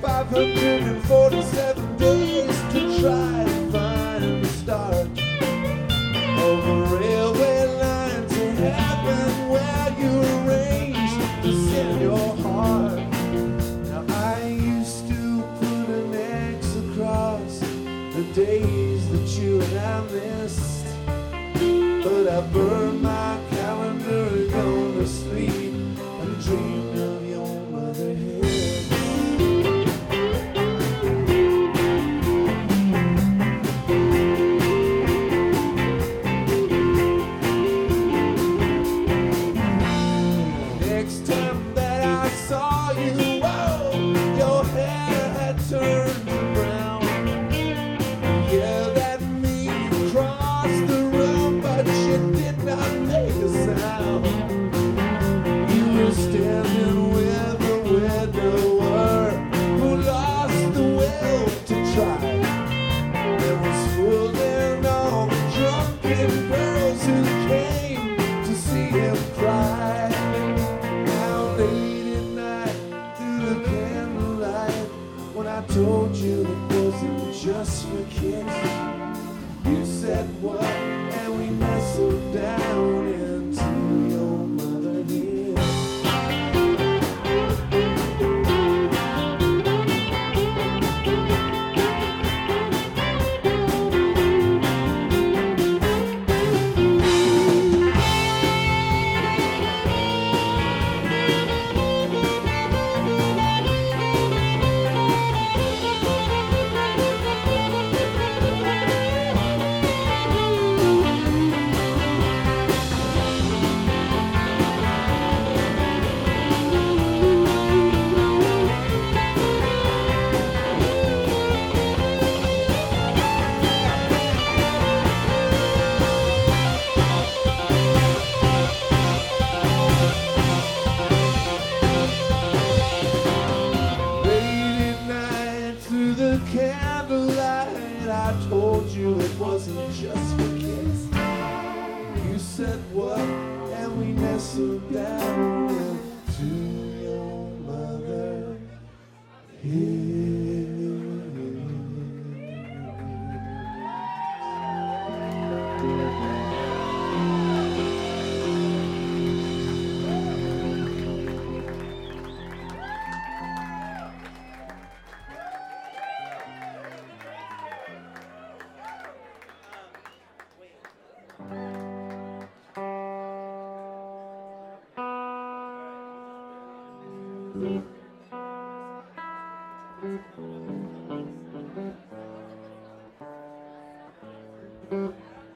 547 days to try and find the start of a railway line to heaven where you arranged to send your heart. Now I used to put an X across the days that you and I missed, but I burned my calendar and gone to sleep and dreamed of your mother head. Next time that I saw you, whoa, your hair had turned brown. Yeah, that meat crossed the room, but you did not make a sound. You were standing with a widower who lost the will to try. There was fooling all the drunken girls who came to see him cry. Now late at night, through the candlelight, when I told you it wasn't just for kids, you said what, and we nestled down into your mother head. Candlelight, I told you it wasn't just for kids. You said what, and we nestled down into your mother head.